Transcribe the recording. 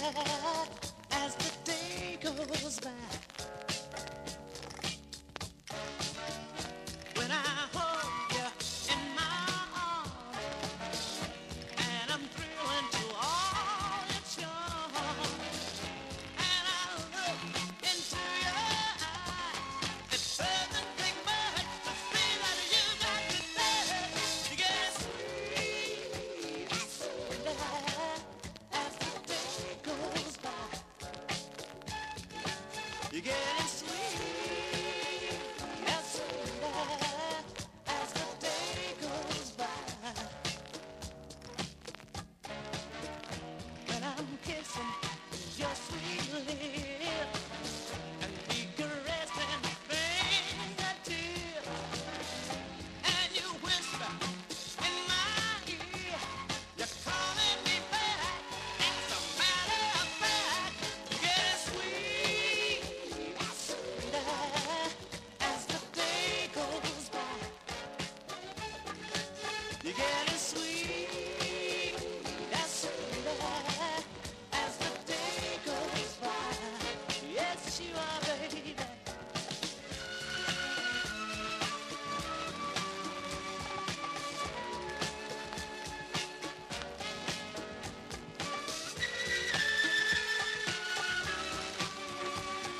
as the day goes by. When I hold you in my arms and I'm thrilling to all its charms, and I look into your eyes, it doesn't take much to see that you got to say. You get sweet, as the day goes by. You're getting sweet, yes, as the day goes by. When I'm kissing your sweet lips and we caressing fingertips, and you whisper in my ear, you're calling me back. As a matter of fact, you're getting sweet, as the day goes by. You're getting sweet, that's as the day goes by. Yes, you are.